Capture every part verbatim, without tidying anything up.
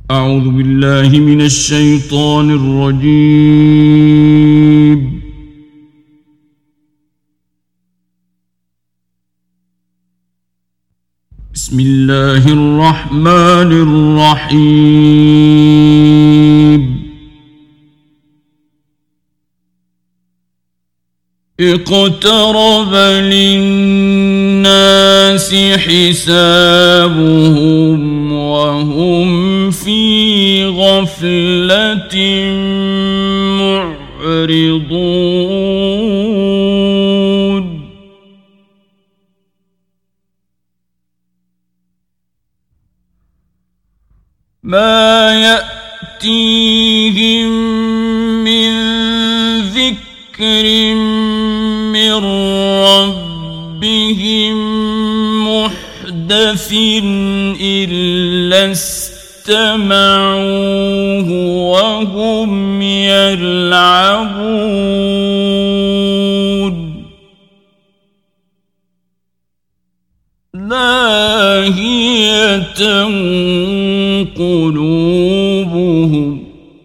أعوذ بالله من الشيطان الرجيم. بسم الله الرحمن الرحيم. اقترب للناس حسابهم وهم في غفلة معرضون. ما يأتيهم من ذكر من ربهم محدث إلا استمعوه وهم يلعبون. لاهية قلوبهم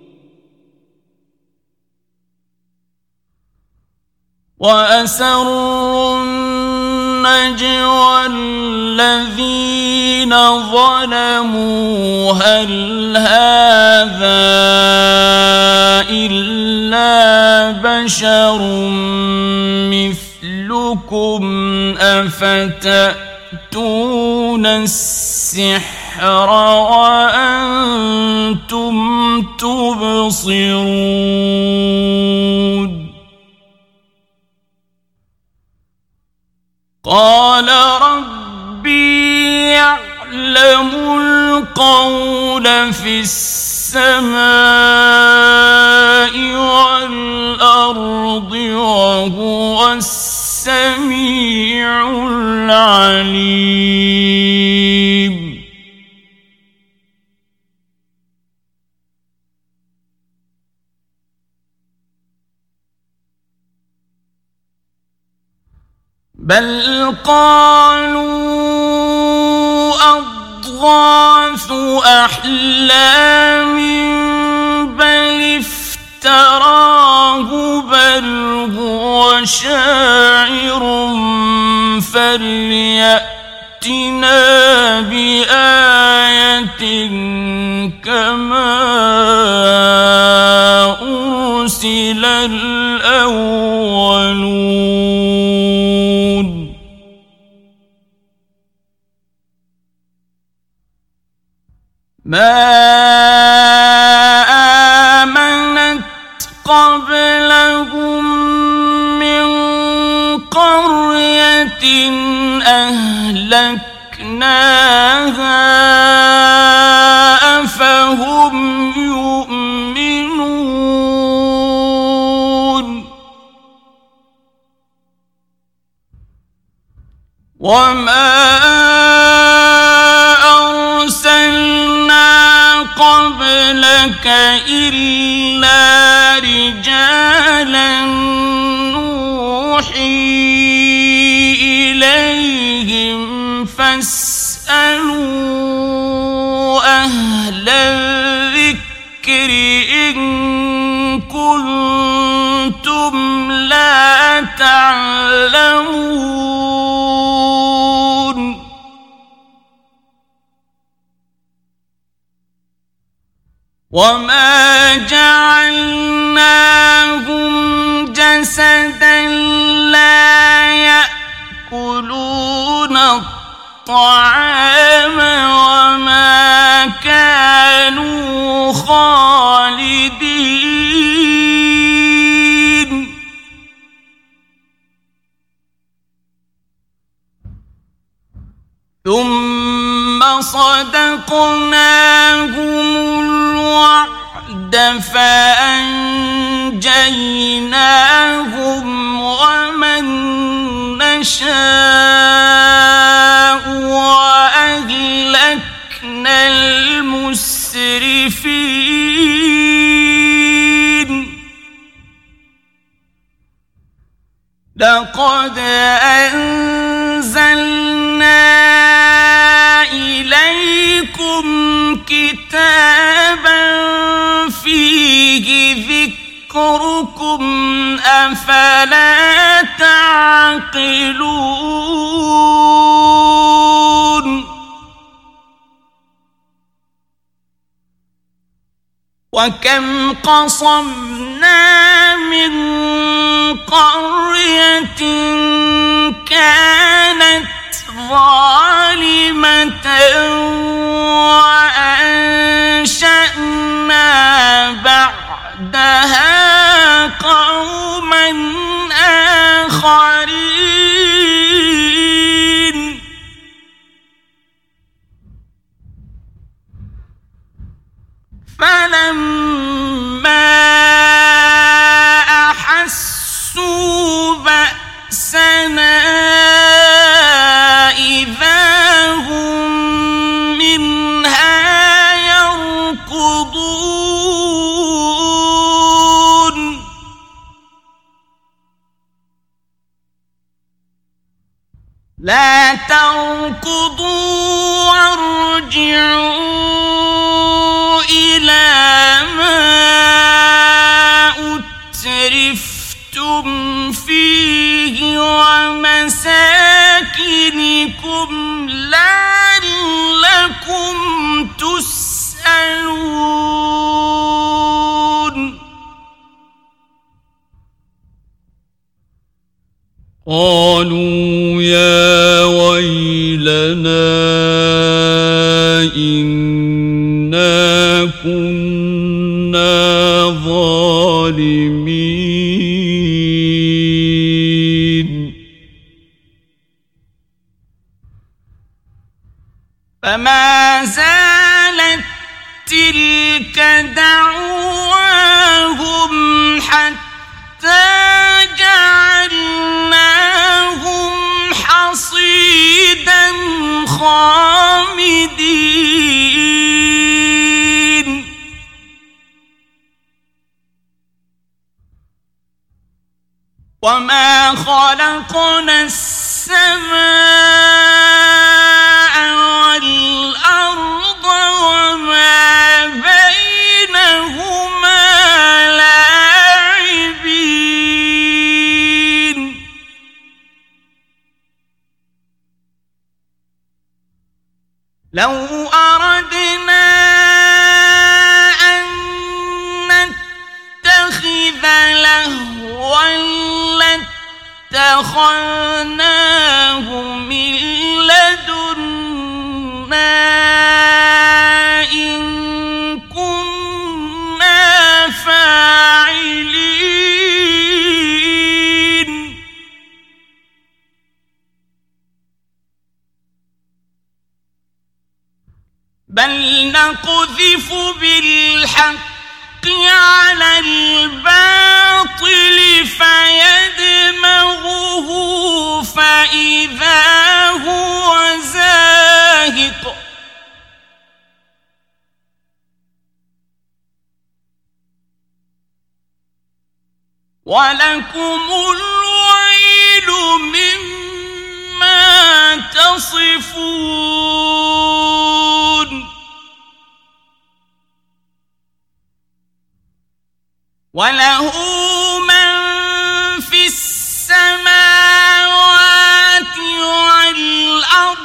وأسروا النجوى الذين ظلموا هل هذا إلا بشر مثلكم أفتأتون السحر وأنتم تبصرون. قال ربي يعلم القول في السماء والأرض وهو السميع العليم. بل قالوا أضغاث أحلام بل افتراه بل هو شاعر فليأتنا بآية كما أرسل الأولون. ما آمنت قبلهم من قرية أهلكناها أفهم يؤمنون. وما قبلك إلا رجالا نوحي إليهم فاسألوا أهل الذكر إن كنتم لا تعلمون. وما جعلناهم جسدا لا يأكلون الطعام وما كانوا خالدين. ثم صدقناهم الوعد فأنجيناهم ومن نشاء وأهلكنا المسرفين. لقد أنزلنا إليكم كتابا كتابا فيه ذكركم أفلا تعقلون وكم قصمنا من قرية كانت ظالمة وأنشأنا بعدها قوما آخرين فلما أحسوا بأسنا إذا هم منها يركضون لا تركضوا وارجعوا إلى ما أترفتم فيه ومساكنكم لعلكم تسألون قالوا يا ويلنا إنا كنا ظالمين فما زالت تلك دعواهم حتى جعلناهم حصيدا خامدين وما خلقنا السماء والأرض وما بينهما لاعبين لو أردنا أن نتخذ لهوا لاتخذناه من لدنا إن كنا فاعلين بل نقذف بالحق على الباطل فيدمغه فإذا هو زاهق ولكم الويل مما تصفون وله من في السماوات والأرض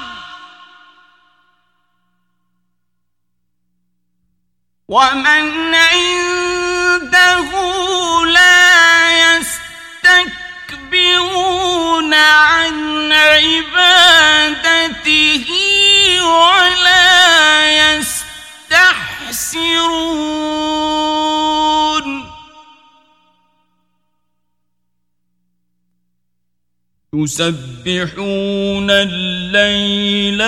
ومن عنده لا يستكبرون عن عبادته ولا يستحسرون يسبحون الليل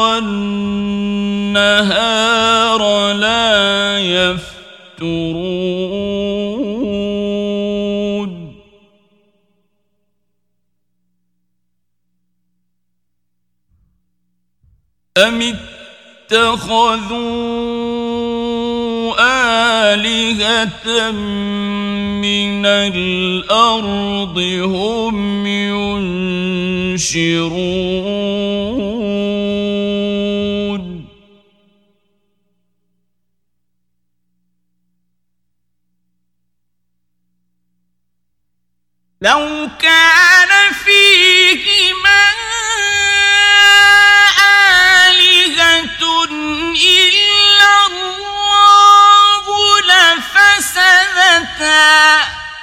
والنهار لا يفترون أم اتخذوا آلهة من الأرض هم ينشرون لو كان فيهما آلهة إلا الله لفسدتا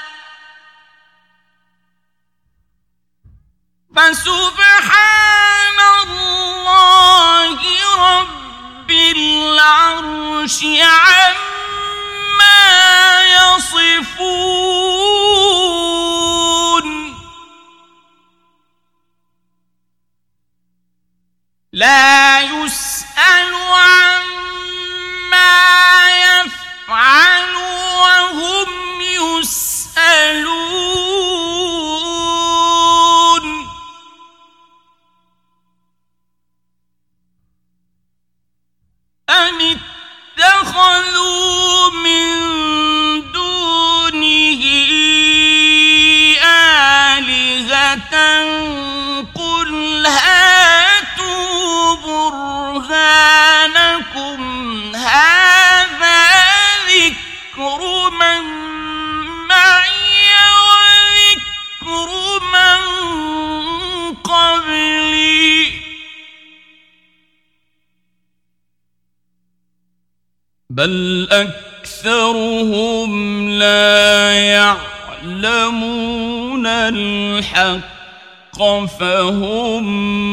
فسبحان الله رب العرش عما يصفون لا يسأل عما يفعل وهم يسألون أم اتخذوا من دونه آلهة قل هاتوا برهانكم هذا ذكر من معي وذكر من قبلي بل أكثرهم لا يعلمون الحق فهم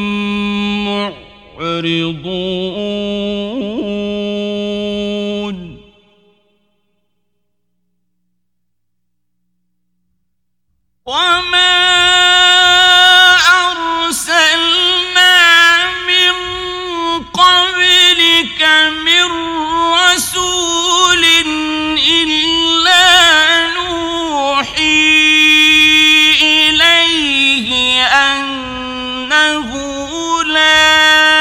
معرضون وما أرسلنا من قبلك من رسول إلا نوحي إليه أنه لا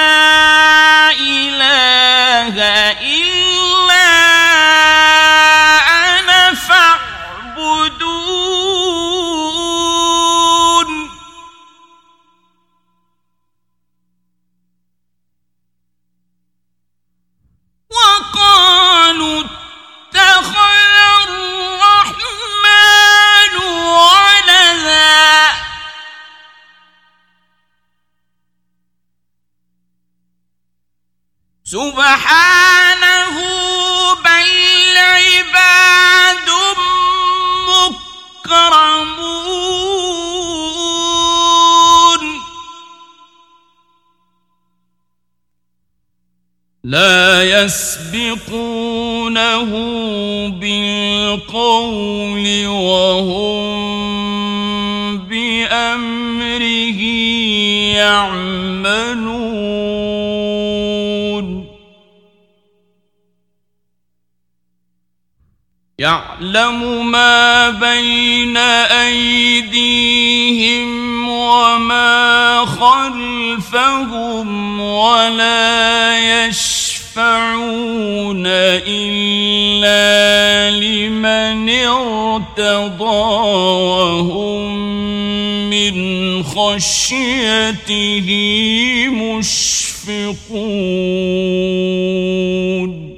إله إلا أنا فاعبدون وقالوا اتخذ الرحمن ولدا سبحانه بل عباد مكرمون لا يسبقونه بالقول وهم بأمره يعملون يعلم ما بين أيديهم وما خلفهم ولا يشفعون إلا لمن ارتضى وهم من خشيته مشفقون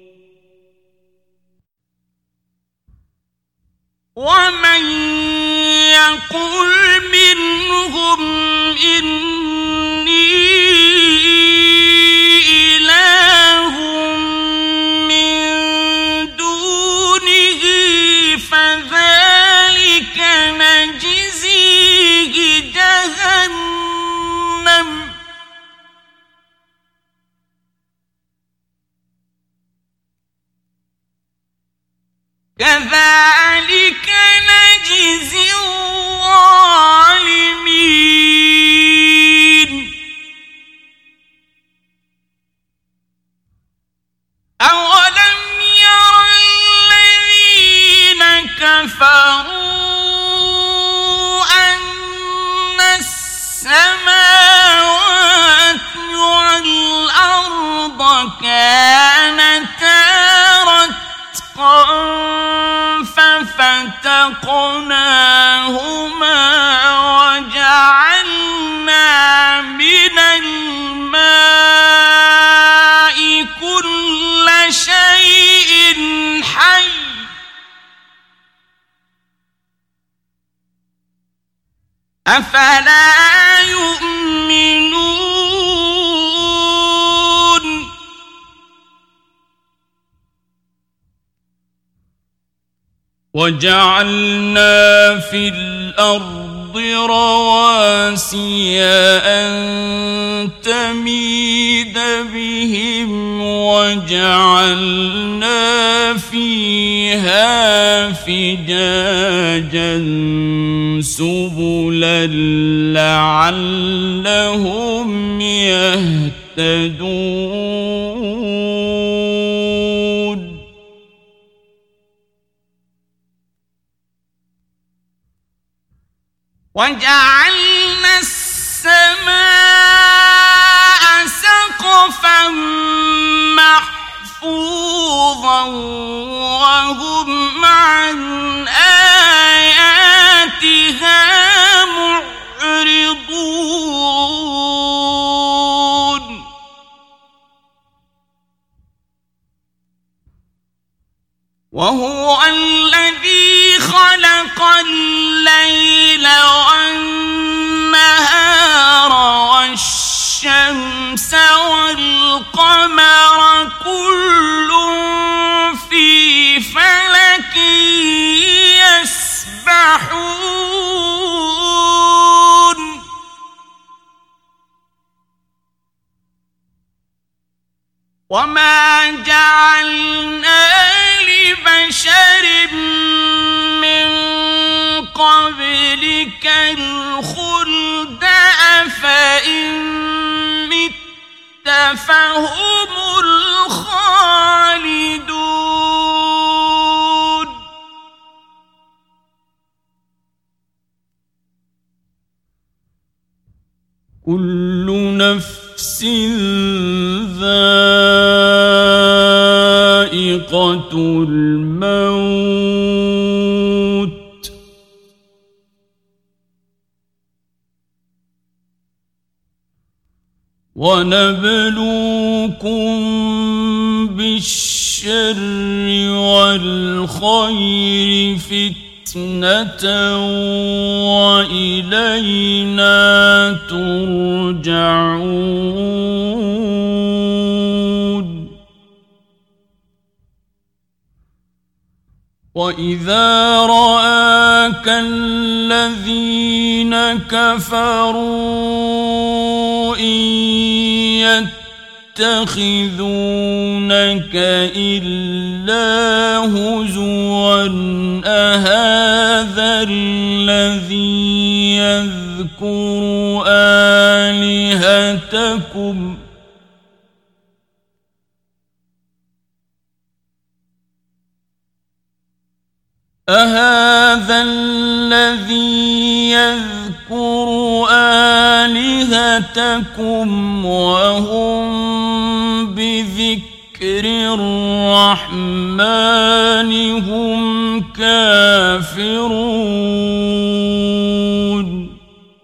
ومن يقل منهم إني إله من دونه فذلك نجزيه جهنم كذلك نجزي الظالمين أولم ير الذين كفروا أن السماوات والأرض كانتا رتقا ففتقناهما وجعلنا من الماء كل شيء حي أفلا يؤمنون وجعلنا في الأرض رواسي أن تميد بهم وجعلنا فيها فجاجا سبلا لعلهم يهتدون وجعلنا السماء سقفا محفوظا وهم عن آياتها معرضون وهو الذي خلق الليل والنهار والشمس والقمر كل في فلك يسبحون وما جعلنا لبشر من قبلك الخلد أفإن مت فهم الخالدون كل نفس ذائقة الموت ونبلوكم بالشر والخير فتنة وإلينا ترجعون وإذا رآك الذين كفروا إن يتخذونك إلا هزوا أهذا الذي يذكر آلهتكم أهذا الذي يذكر آلهتكم وهم بذكر الرحمن هم كافرون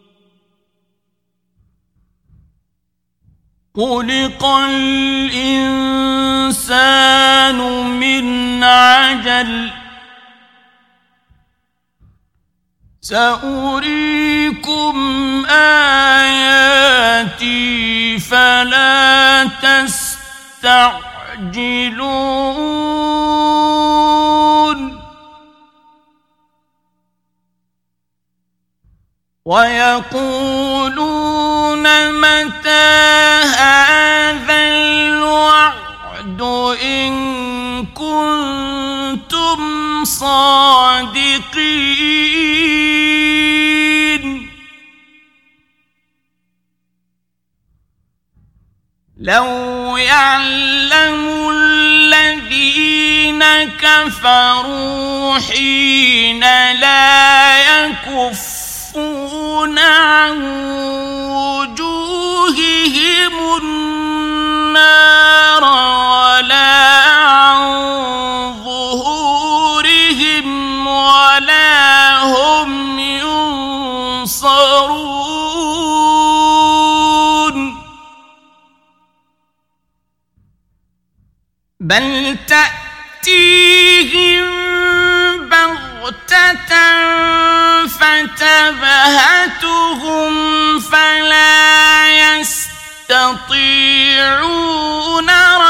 خلق الإنسان من عجل سأريكم آياتي فلا تستعجلون ويقولون متى هذا الوعد إن كنتم صادقين لو يعلم الذين كفروا حين لا يكفون عن وجوههم النار ولا عن ظهورهم ولا هم ينصرون بل تأتيهم بغتة فتبهتهم فلا يستطيعون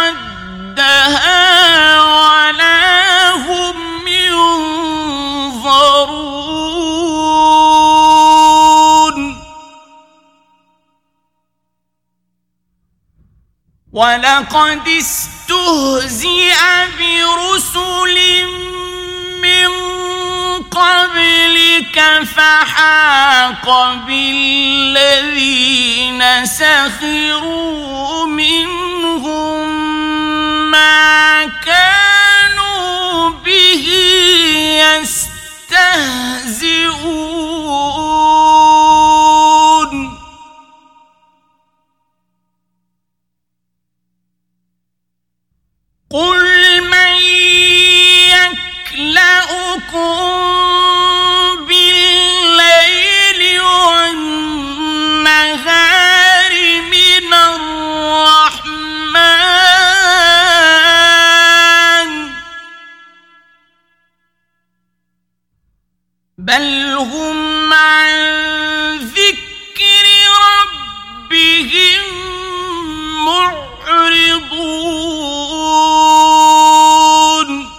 ردها ولا هم ينظرون ولقد استهزئ برسل من قبلك فحاق بالذين سخروا منهم ما كانوا به يستهزئون قل من يكلؤكم بالليل والنهار من الرحمن بل هم عن ذكر ربهم معرضون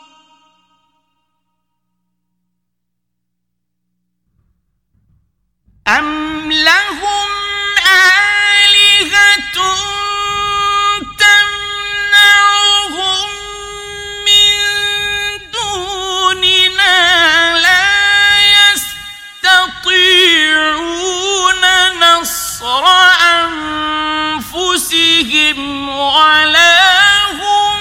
أم لهم آلهة تمنعهم من دوننا لا يستطيعون نصر أنفسهم ولا هم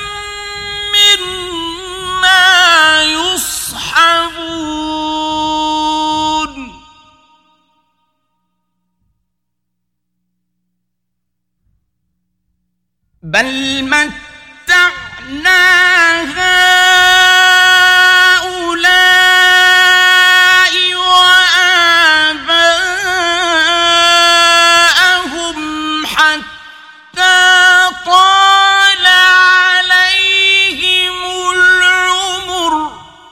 منا يصحبون بل متعنا هؤلاء وآباءهم حتى طال عليهم العمر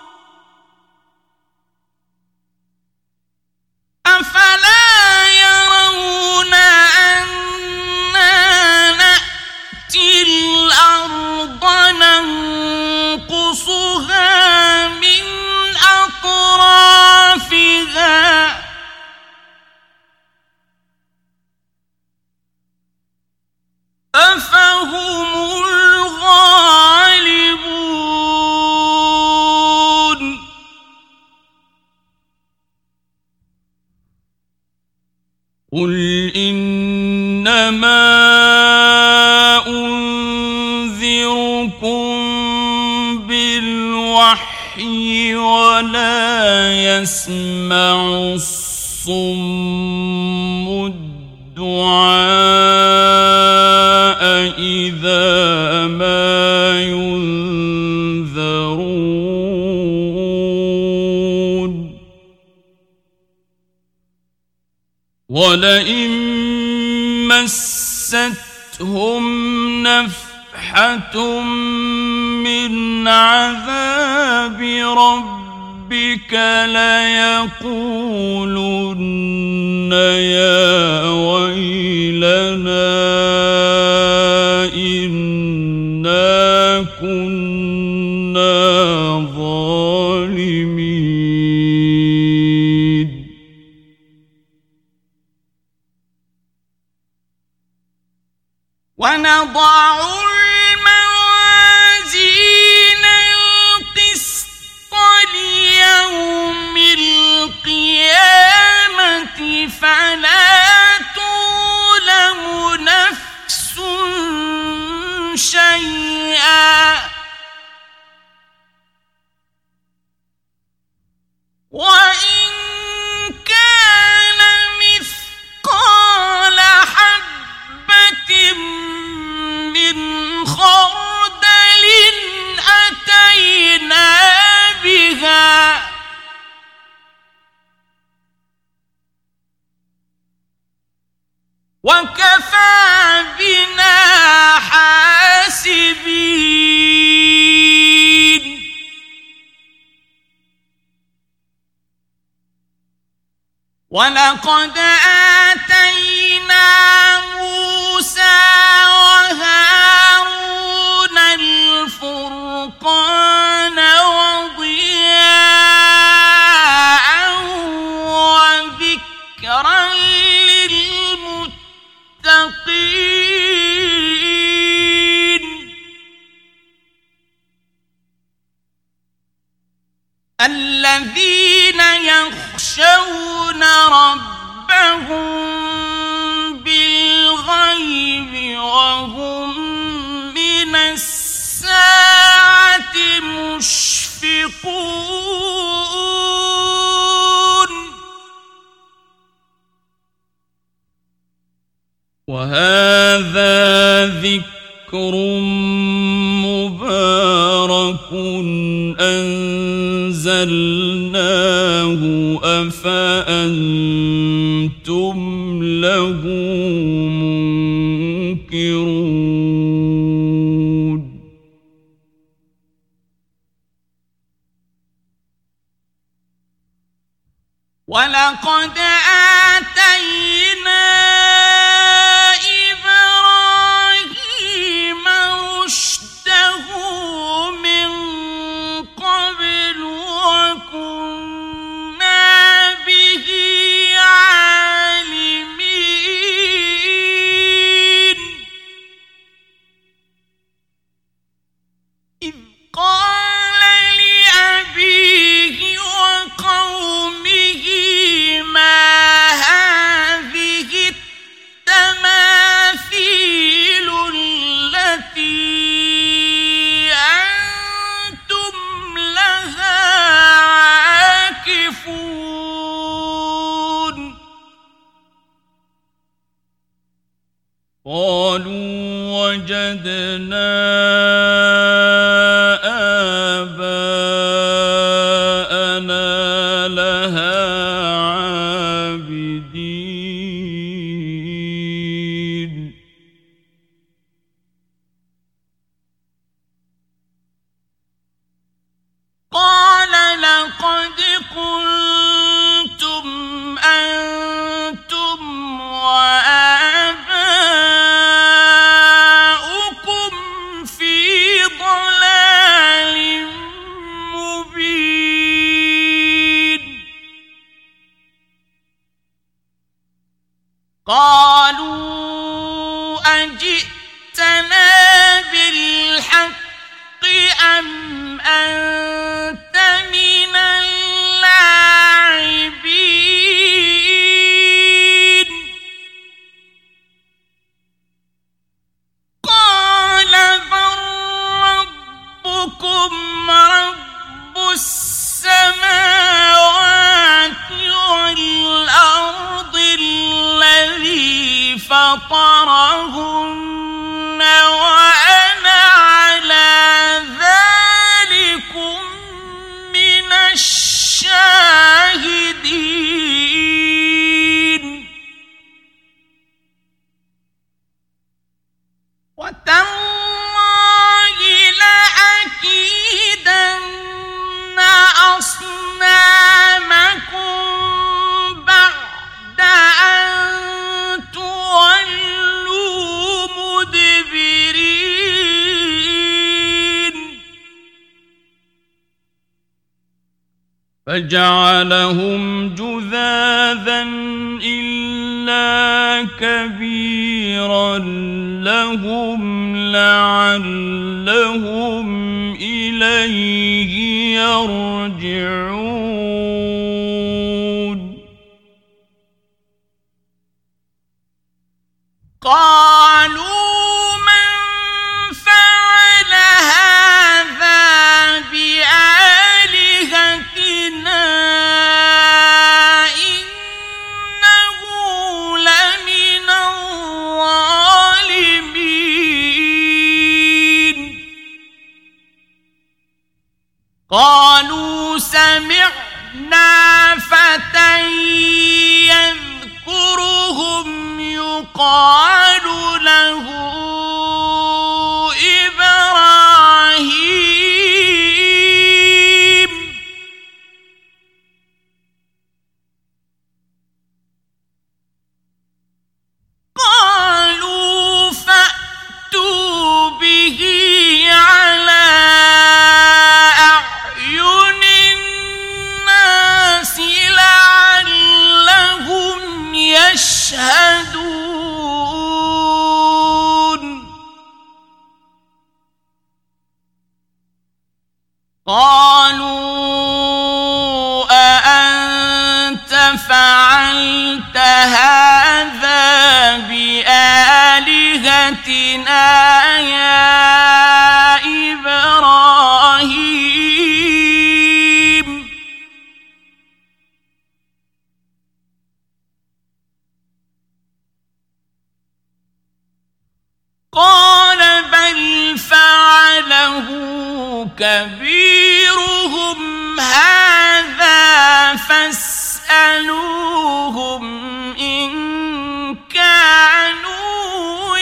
أفلا يرون أنا نأتي الأرض ننقصها من أطرافها أفهم الغالبون قل إنما أنذركم بالوحي ولا يسمع الصم الدعاء إذا ما ينذرون ولئن مستهم نفحة من عذاب ربك ليقولن يا ويلنا إنا كنا ظالمين ونضع الموازين القسط ليوم القيامة فلا تظلم نفس شيئا وإن كان مثقال حبة من خردل أتينا بها وكفى بنا حاسبين ولقد آتينا موسى وهارون الفرقان وضياء وذكرا للمتقين الذين يخشون ربهم بالغيب وهم من الساعة مشفقون وهذا ذكر مبارك أنزلناه أفأنتم له منكرون ولقد آتينا إبراهيم رشده من قبل وكنا به عالمين إذ قال لأبيه وقومه ما هذه التماثيل التي أنتم لها عاكفون قالوا وجدنا آباءنا لها عابدين قال لقد كنتم أنتم وآباؤكم في ضلال مبين قالوا أجئتنا بالحق أم أنت من اللاعبين قال بل ربكم رب السماوات والأرض الذي فطرهن وأنا على ذلكم من الشاهدين وتالله لأكيدن أصنامكم بعد أن تولوا مدبرين فجعلهم جذاذا إلا كبيرا لهم لعلهم إليه يرجعون قالوا من فعل هذا بآلهتنا إنه لمن الظالمين قالوا سمعنا فتى يذكرهم يقال له إبراهيم قالوا أأنت فعلت هذا بآلهتنا يا إبراهيم قال بل فعله كبيرهم هذا فاسألوهم إن كانوا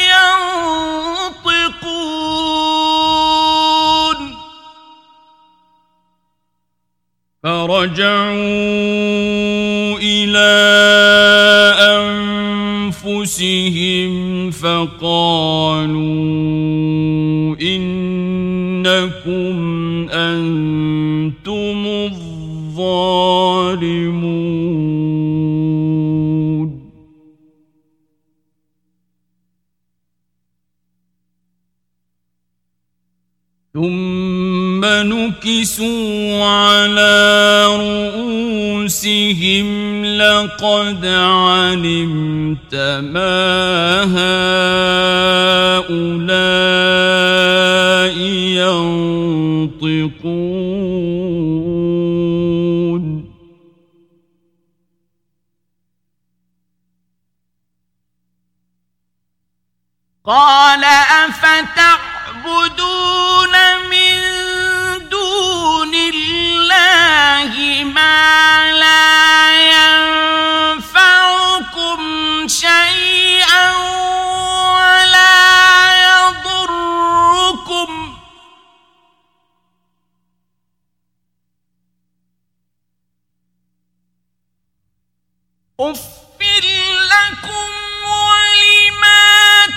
ينطقون فرجعوا إلى أنفسهم فقالوا إنكم أنتم الظالمون ثم نكسوا على رؤوسهم لقد علمت ما هؤلاء ينطقون قال أفتعبدون من دون الله ما لا ينفعكم شيئا ولا يضركم أف لكم ولما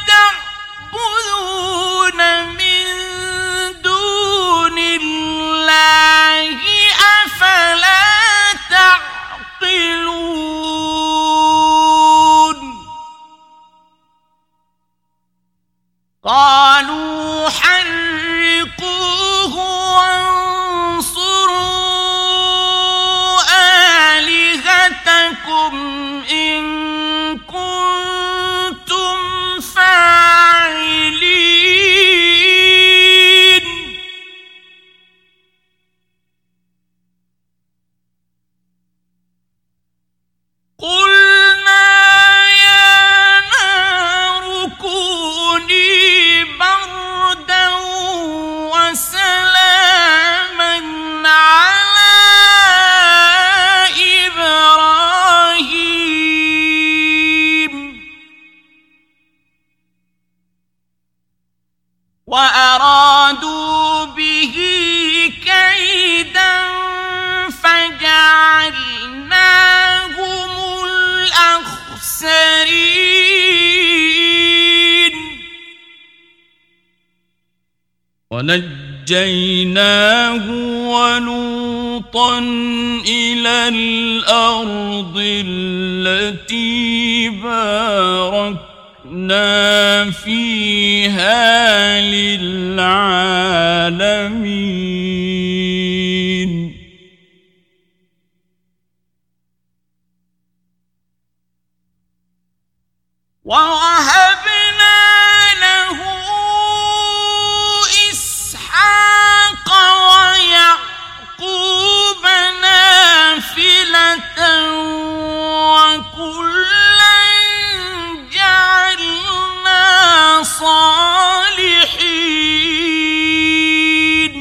تعبدون من دون الله أفلا تعقلون قالوا حرقوه وانصروا آلهتكم إن كنتم فاعلين قلنا يا نار كوني بردا وسلاما على إبراهيم وأرادوا به كيدا فجعلناهم الأخسرين ونجيناه ولوطا إلى الأرض التي باركنا فيها للعالمين ووهبنا له إسحاق ويعقوب نافلة وكلا جعلنا صالحين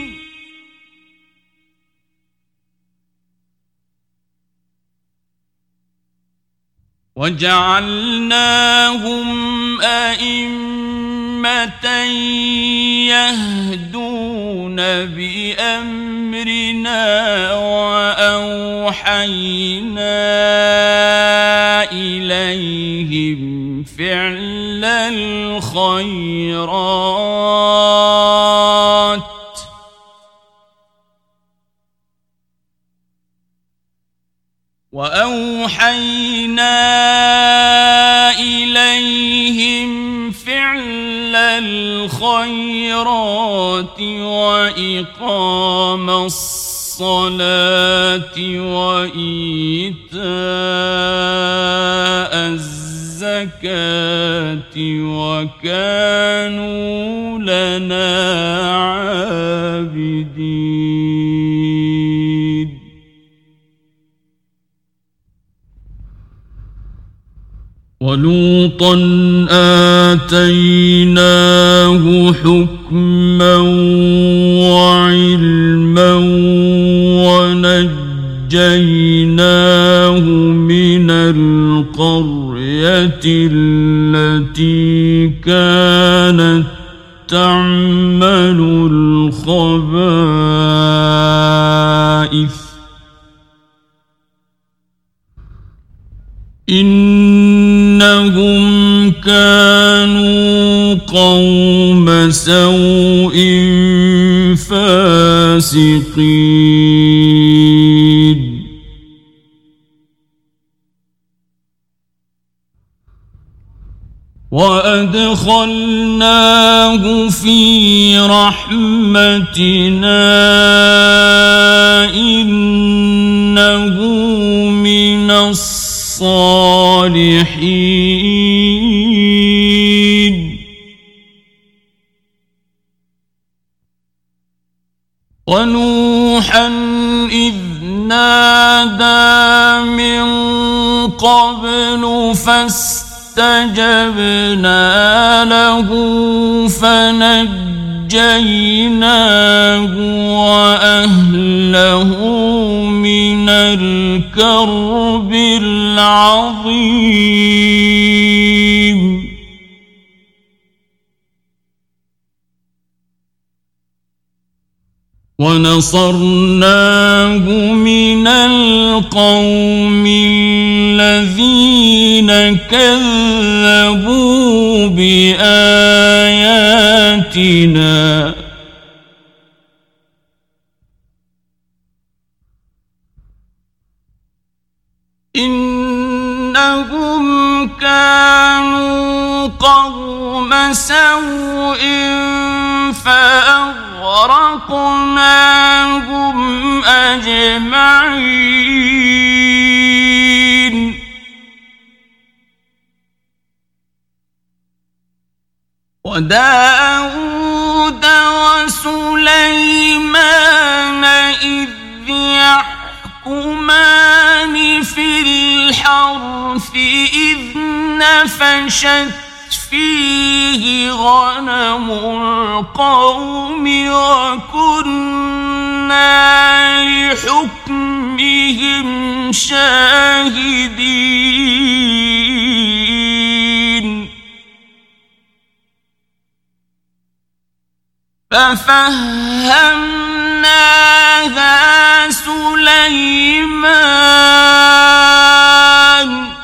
وجعلناهم أئمة يهدون بأمرنا وأوحينا إليهم فعل الخيرات وأوحينا إليهم فعل الخيرات وإقام الصلاة وإيتاء الزكاة وكانوا لنا عابدين. ولوطا آتيناه حكما وعلما ونجيناه من القرية التي كانت تعمل الخبائث إنهم كانوا قوم سوء فاسقين. وأدخلناه في رحمتنا إنه من الصالحين. ونوحا إذ نادى من قبل فاستجبنا له فنجيناه وأهله من الكرب العظيم. ونصرناه من القوم الذين كذبوا بآياتنا إنهم كانوا قوم سوء فأغرقناهم أجمعين. وداود وسليمان إذ يحكمان في الحرث إذ نفشت فيه غنم القوم وكنا لحكمهم شاهدين. ففهمناها سليمان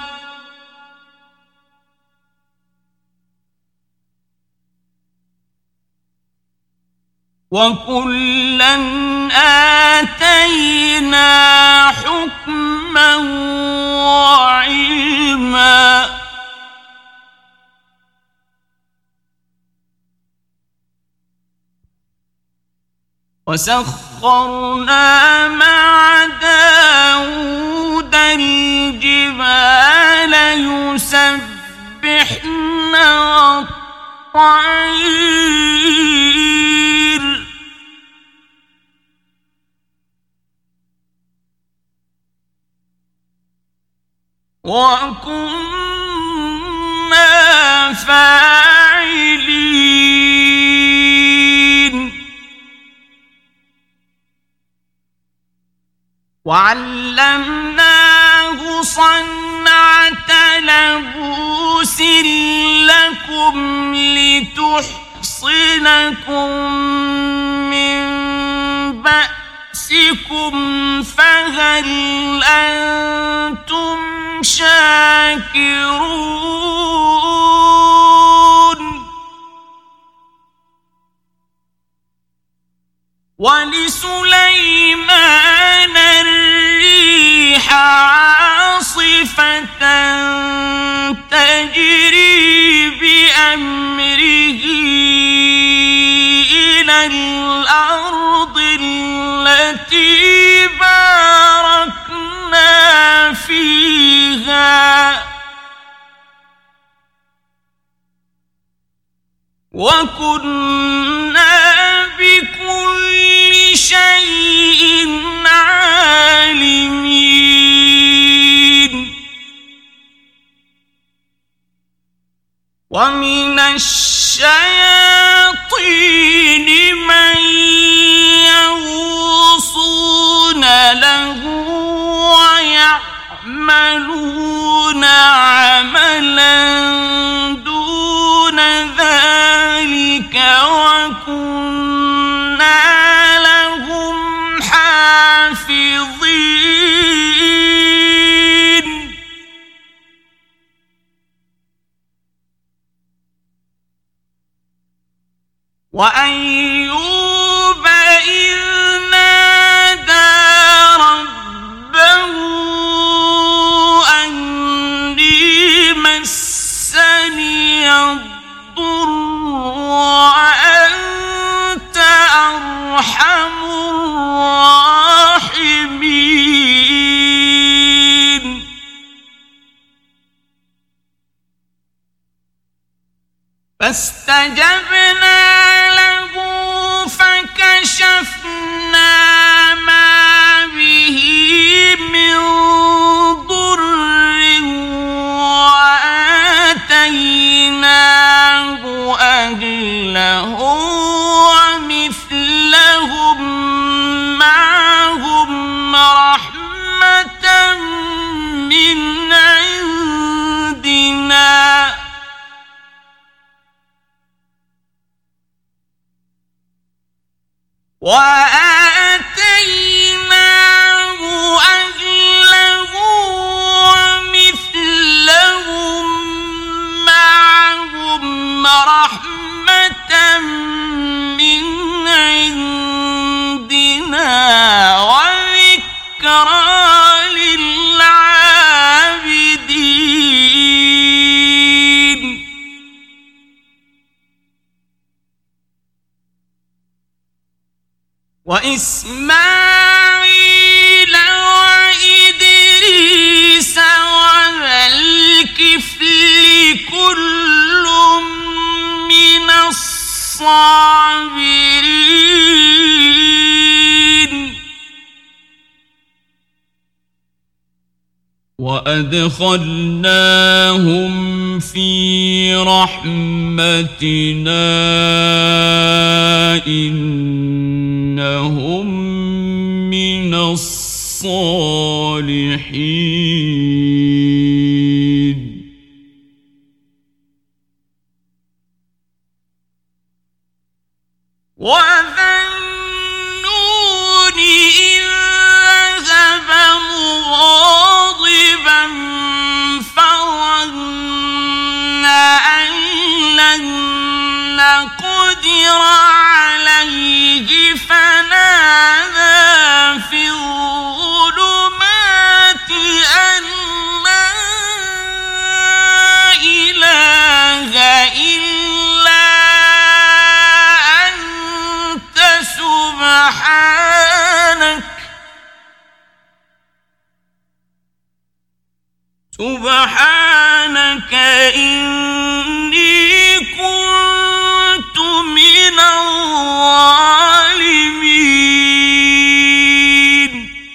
وكلا آتينا حكما وعلما وسخرنا مع داود الجبال يسبحن والطير وكنا فاعلين. وعلمناه صنعة لبوس لكم لتحصنكم من بأسكم فهل أنتم شاكرون. ولسليمان الريح عاصفة تجري بأمره الأرض التي باركنا فيها وكنا بكل شيء عالمين ومن الشياطين من يغوصون له ويعملون عملا دون ذلك وكنا لهم حافظين وأيوب إذ نادى ربه أني مسني الضر وأنت أرحم الراحمين فاستجبنا له فكشفنا ما به من ضر وآتيناه أهله ومثلهم معهم رحمة من عندنا وآتيناه أهله ومثلهم معهم رحمة من عندنا وذكرى للعابدين وإسماعيل وإدريس وذا الكفل كل من الصابرين وأدخلناهم في رحمتنا إنهم من الصالحين وذا النون إذ ذهب مغاضبا فظن أن لن نقدر عليه فنادى في الظلمات أن لا إله إلا أنت سبحانك سبحانك إني كنت من الظالمين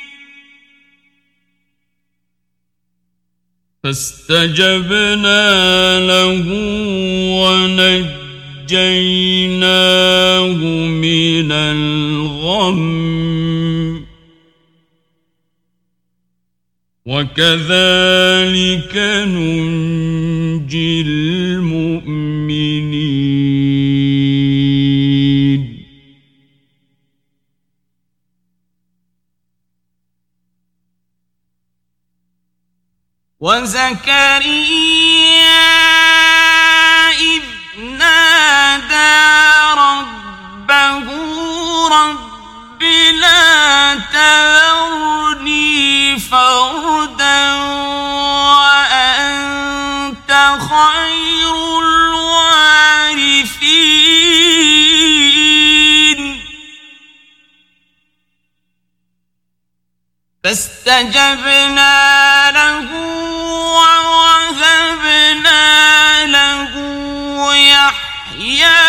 فاستجبنا له ونجيناه من الغم وكذلك ننجي المؤمنين وزكريا إذ نادى ربه رب لا تذرني فردا وأنت خير الوارثين فاستجبنا له ووهبنا له يحيى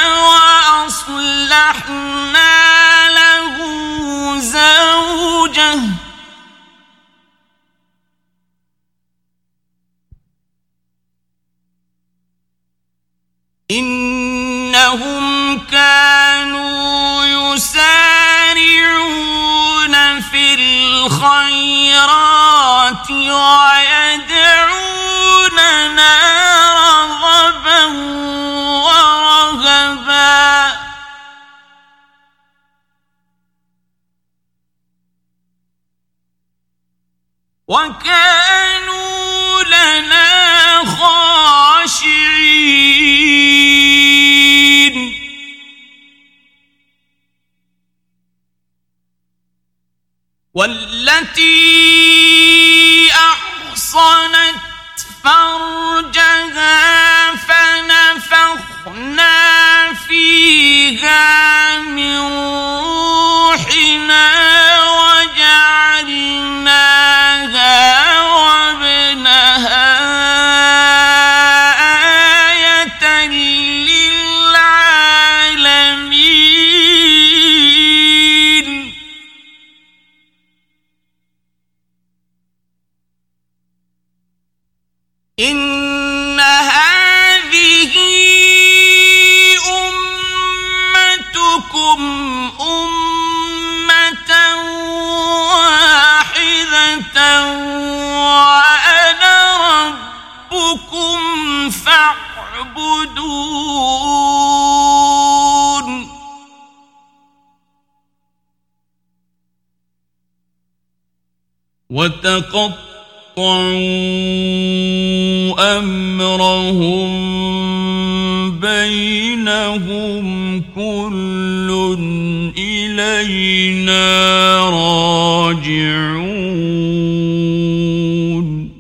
وأصلحنا له زوجه إنهم كانوا يسارعون في الخيرات ويدعوننا رغبا ورهبا وكانوا لنا خاشعين والتي أحصنت فرجها فنفخنا فيها من روحنا وجعلناها وابنها آية للعالمين إن هذه أمتكم أمة واحدة وأنا ربكم فاعبدون وتقطعوا أمرهم بينهم كل إلينا راجعون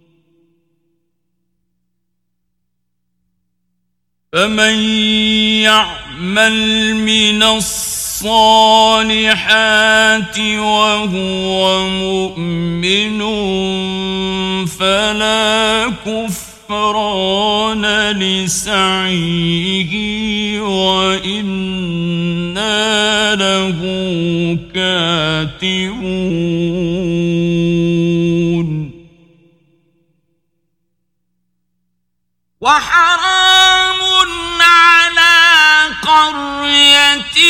فمن يعمل من الصالحات وهو مؤمن فلا كفران لسعيه وإنا له كاتبون وحرام على قرية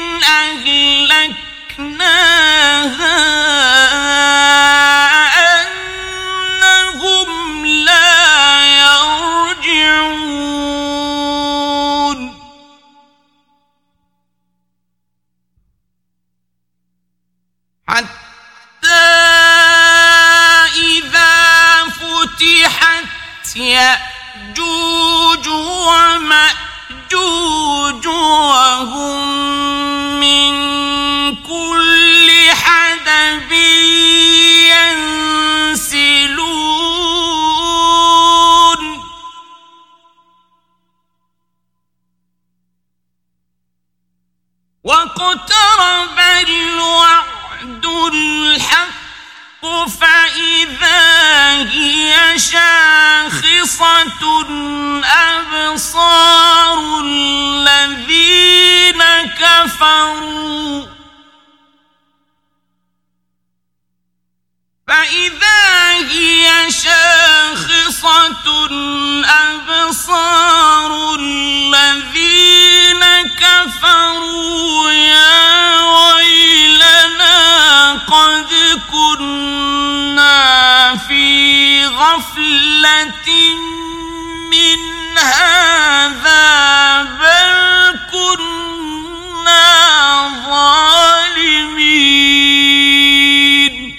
أهلكناها أنهم لا يرجعون حتى إذا فتحت يأجوج ومأجوج وهم من كل حدب ينسلون واقترب الوعد الحق فإذا هي شاخصة أبصار الذين كفروا فإذا هي شاخصة أبصار الذين كفروا يا ويلنا قد كنا في غفلة من هذا بل كنا ظالمين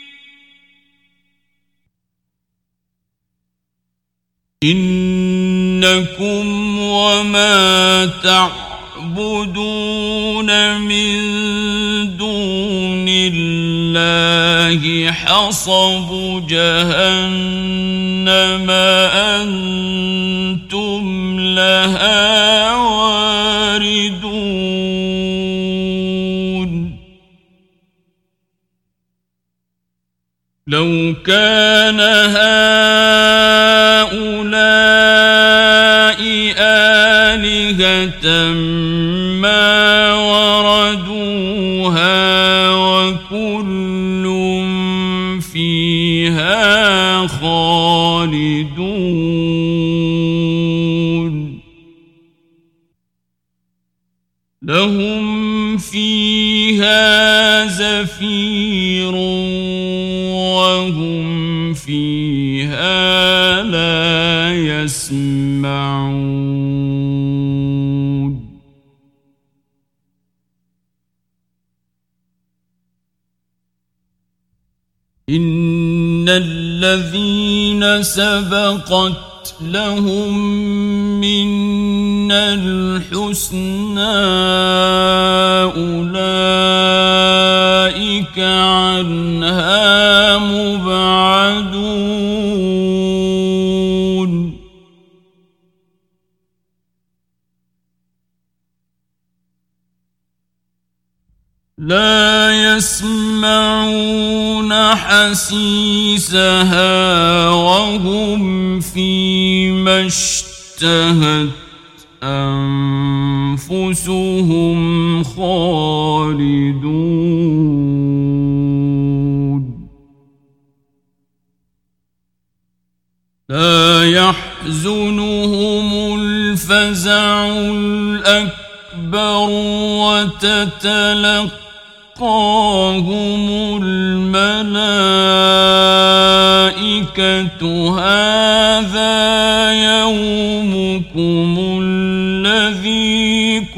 إنكم وما تعبدون من دون الله حصب جهنم أنتم لها واردون لو كان هؤلاء آلهة ما وردوها وكل فيها خالدون لهم فيها زفير وهم فيها لا يسمعون إن الذين سبقت لهم منا الحسنى أولئك عنها مبعدون لا يسمعون حسيسها وهم فيما اشتهت أنفسهم خالدون لا يحزنهم الفزع الأكبر وتتلقاهم الملائكة هذا يومكم الذي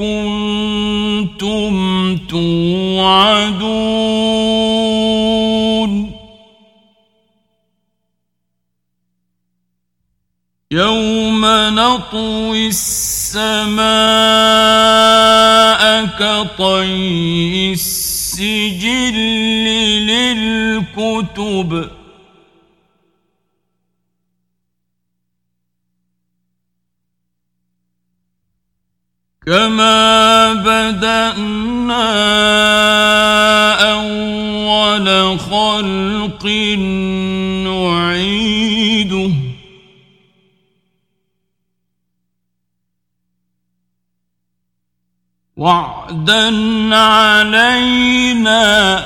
كنتم توعدون يوم نطوي السماء كطي السجل للكتب كما بدأنا أول خلق نعيده وعدا علينا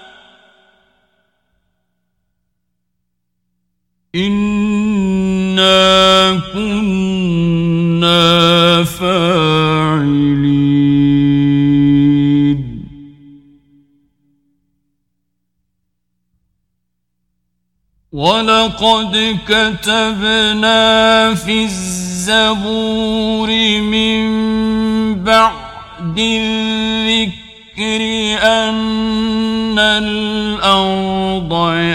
إنا كنا فاعلين ولقد كتبنا في الزبور من بعد الذكر أن الأرض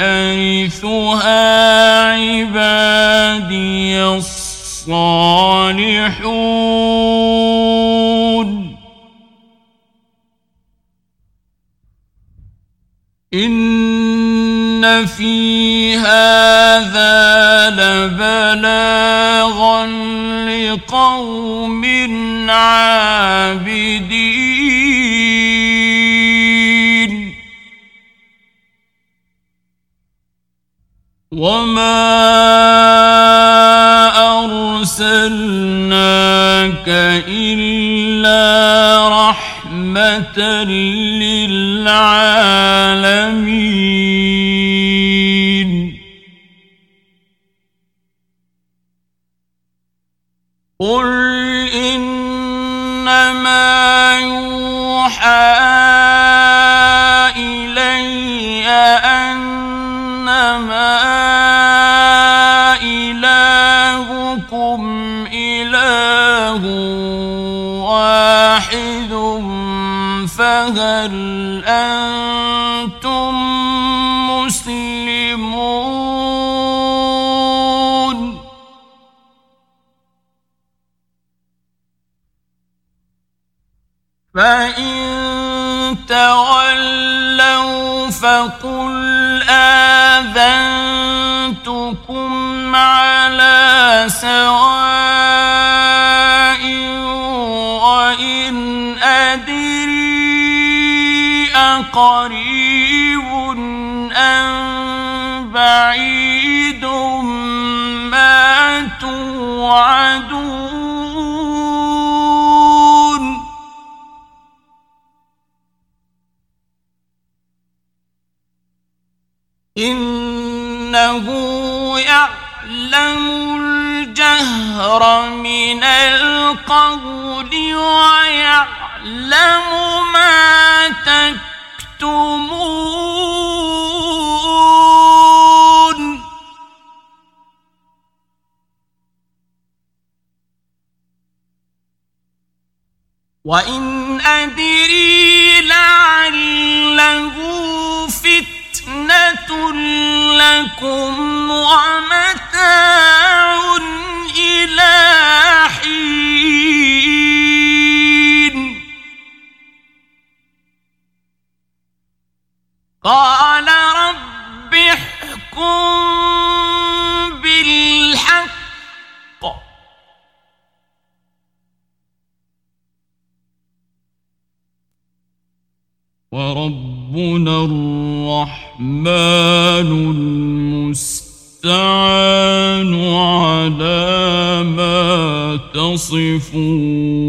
يرثها عبادي الصالحون إن في هذا لبلاغا لقوم عابدين وما أرسلناك إلا رحمة للعالمين قل إنما يوحى إلي أنما إلهكم إله واحد فهل أنتم مسلمون فإن تولوا فقل آذنتكم على سواء وإن أدري أقريب أم بعيد ما توعدون إنه يعلم الجهر من القول ويعلم ما تكتمون وإن أدري لعله فتنة لكم ومتاع إلى حين قال رب احكم بالحق وربنا الرحمن المستعان على ما تصفون